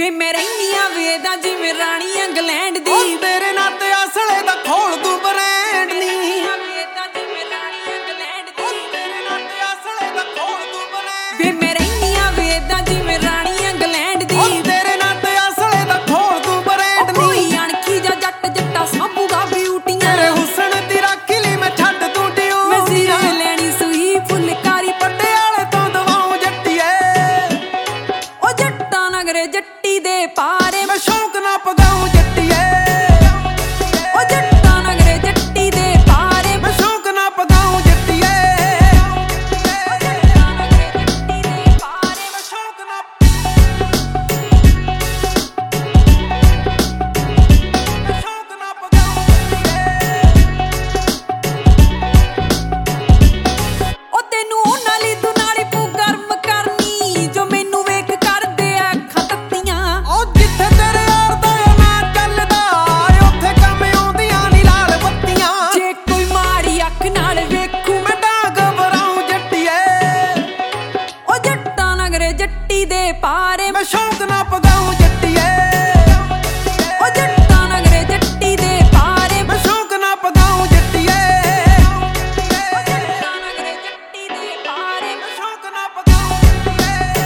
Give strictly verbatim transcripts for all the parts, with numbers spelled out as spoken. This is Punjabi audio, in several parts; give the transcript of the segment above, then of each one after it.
ਵੇ ਮੈਂ ਰਹਿੰਦੀਆਂ ਵੇਦਾਂ ਜਿਵੇਂ ਰਾਣੀ ਇੰਗਲੈਂਡ ਦੀ। ਤੇਰੇ ਨਾਂ ਤੇ ਅਸਲੇ ਦਾ ਖੋਲ ਦੂੰ ਬ੍ਰਾਂਡ ਨੀ। ਵੇਦਾਂ ਜਿਵੇਂ ਰਾਣੀ ਇੰਗਲੈਂਡ ਦੀ। ਤੇਰੇ ਨਾਂ ਤੇ ਅਸਲੇ ਦਾ ਖੋਲ ਦੂੰ ਬ੍ਰਾਂਡ। ਵੇ ਮੈਂ ਰਹਿੰਦੀਆਂ ਵੇਦਾਂ ਜਿਵੇਂ ਰਾਣੀ ਇੰਗਲੈਂਡ ਦੀ। ਤੇਰੇ ਨਾਂ ਤੇ ਅਸਲੇ ਦਾ ਖੋਲ ਦੂੰ ਬ੍ਰਾਂਡ ਨੀ। ਕੋਈ ਅਣਖੀ ਜਾਂ ਜੱਟ ਜੱਟਾ ਸਾਂਭੂਗਾ ਬਿਊਟੀਆਂ। ਤੇਰੇ ਹੁਸਨ ਦੀ ਰਾਖੀ ਲਈ ਮੈਂ ਛੱਡ ਦੂੰ ਡਿਊਟੀਆਂ। ਮੈਂ ਸਿਰੇ ਲੈਣੀ ਸੂਈ ਫੁਲਕਾਰੀ ਪਟਿਆਲੇ ਤੋਂ ਦਵਾਉਂ ਜੱਟੀਏ। ਉਹ ਜੱਟਾਂ ਨਗਰੇ ਜੱਟੀ ਦੇ ਪਾਰੇ ਮੈਂ ਸ਼ੌਂਕ ਨਾ ਪਗਾਉਂ ਜੱਟੀਏ। ਉਹ ਜੱਟਾਂ ਨਗਰੇ ਜੱਟੀ ਦੇ ਪਾਰੇ ਮੈਂ ਸ਼ੌਂਕ ਨਾ ਪਗਾਉਂ ਜੱਟੀਏ। ਉਹ ਜੱਟਾਂ ਨਗਰੇ ਜੱਟੀ ਦੇ ਪਾਰੇ ਮੈਂ ਸ਼ੌਂਕ ਨਾ ਮੈਂ ਸ਼ੌਂਕ ਨਾ ਪਗਾਉਂ ਜੱਟੀਏ। ਉਹ ਤੈਨੂੰ ਉਹਨਾਂ ਲਈ ਤੂੰ ਨਾਲੀ ਪੂ ਗਰਮ ਕਰਨੀ ਜੋ ਮੈਨੂੰ ਵੇਖ ਕਰਦੇ ਆ ਅੱਖਾਂ ਤੱਤੀਆਂ। ਉਹ ਜਿੱਥੇ ਤੇਰੇ ਯਾਰ ਦਾ ਨਾਂ ਚੱਲਦਾ ਉੱਥੇ ਕੰਮ ਆਉਂਦੀਆਂ ਨੀ ਲਾਲ ਬੱਤੀਆਂ। ਜੇ ਕੋਈ ਮਾੜੀ ਅੱਖ ਨਾਲ ਵੇਖੂ ਮੈਂ ਡਾਂਗ ਵਰਾਉਂ ਜੱਟੀਏ। ਉਹ ਜੱਟਾਂ ਨਗਰੇ ਜੱਟੀ ਦੇ ਪਾਰੇ ਮੈਂ ਸ਼ੌਂਕ ਨਾ ਪਗਾਉਂ ਜੱਟੀਏ। ਉਹ ਜੱਟਾਂ ਨਗਰੇ ਜੱਟੀ ਦੇ ਪਾਰੇ ਮੈਂ ਸ਼ੌਂਕ ਨਾ ਪਗਾਉਂ ਜੱਟੀਏ। ਉਹ ਜੱਟਾਂ ਨਗਰੇ ਜੱਟੀ ਦੇ ਪਾਰੇ ਮੈਂ ਸ਼ੌਂਕ ਨਾ ਪਗਾਉਂ ਜੱਟੀਏ।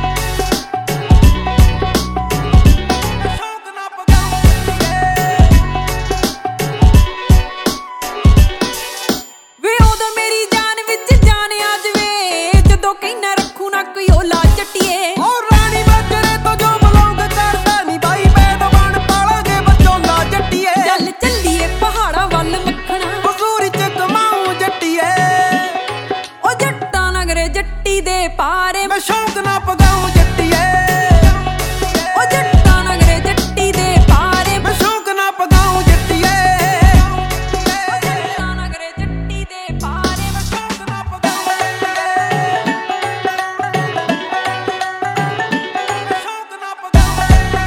ਮੈਂ ਸ਼ੌਂਕ ਨਾ ਪਗਾਉਂ ਜੱਟੀਏ। ਵੇ ਉਦੋਂ ਮੇਰੀ ਜਾਨ ਵਿੱਚ ਜਾਨ ਆ ਜਵੇ ਜਦੋਂ ਕਹਿਣਾ ਰੱਖੂ ਨਾ ਕੋਈ ਓਲਾ ਜੱਟੀਏ। ਉਹ ਰਾਣੀ ਮਾਜਰੇ ਤੋਂ ਜੋ ਬਲੌਂਗ ਕਰਦਾ ਨੀ ਬਾਈ ਬੈਦ ਬਣ ਪਾਲਾਂਗੇ ਬਚੋਲਾ ਜੱਟੀਏ। ਚੱਲ ਚੱਲੀਏ ਪਹਾੜਾਂ ਵੱਲ ਮੱਖਣਾ ਹਜ਼ੂਰੀ ਚ ਕਮਾਉਂ ਜੱਟੀਏ। ਉਹ ਜੱਟਾਂ ਨਗਰੇ ਜੱਟੀ ਦੇ ਪਾਰੇ ਮੈਂ ਸ਼ੌਂਕ ਨਾ ਪਗਾਉਂ ਜੱਟੀਏ। ਉਹ ਜੱਟਾਂ ਨਗਰੇ ਜੱਟੀ ਦੇ ਪਾਰੇ ਮੈਂ ਸ਼ੌਂਕ ਨਾ ਪਗਾਉਂ ਜੱਟੀਏ। ਉਹ ਜੱਟਾਂ ਨਗਰੇ ਜੱਟੀ ਦੇ ਪਾਰੇ ਮੈਂ ਸ਼ੌਂਕ ਨਾ ਪਗਾਉਂ ਜੱਟੀਏ। ਮੈਂ ਸ਼ੌਂਕ ਨਾ ਪਗਾਉਂ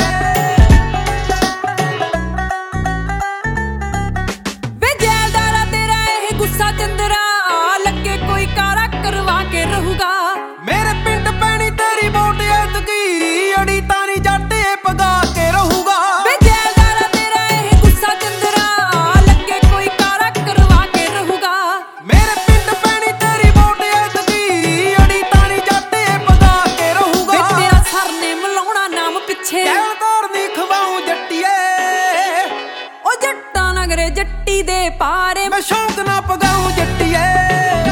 ਵੇ ਜੈਲਦਾਰਾ ਤੇਰਾ ਇਹ ਗੁੱਸਾ ਚੰਦਰਾ ਲੱਗੇ ਕੋਈ ਕਾਰਾ ਕਰਵਾ ਕੇ ਰਹੂਗਾ। ਮੇਰੇ ਪਿੰਡ ਪੈਣੀ ਤੇਰੀ ਵੋਟ ਐਤਕੀ ਅੜੀ ਤਾਂ ਨੀ ਜੱਟ ਇਹ ਪਗਾ ਕੇ ਰਹੂਗਾ। ਵੇ ਜੈਲਦਾਰਾ ਤੇਰਾ ਇਹ ਗੁੱਸਾ ਚੰਦਰਾ ਲੱਗੇ ਕੋਈ ਕਾਰਾ ਕਰਵਾ ਕੇ ਰਹੂਗਾ। ਮੇਰੇ ਪਿੰਡ ਪੈਣੀ ਤੇਰੀ ਵੋਟ ਐਤਕੀ ਅੜੀ ਤਾਂ ਨੀ ਜੱਟ ਇਹ ਪਗਾ ਕੇ ਰਹੂਗਾ। ਵੇ ਤੇਰਾ ਸਰ ਨੇ ਮਲਾਉਣਾ ਨਾਮ ਪਿੱਛੇ ਜੈਲਦਾਰ ਨੀ ਖਵਾਉਂ ਜੱਟੀਏ। ਉਹ ਜੱਟਾਂ ਨਗਰੇ ਜੱਟੀ ਦੇ ਪਾਰੇ ਮੈਂ ਸ਼ੌਂਕ ਨਾ ਪਗਾਉਂ ਜੱਟੀਏ।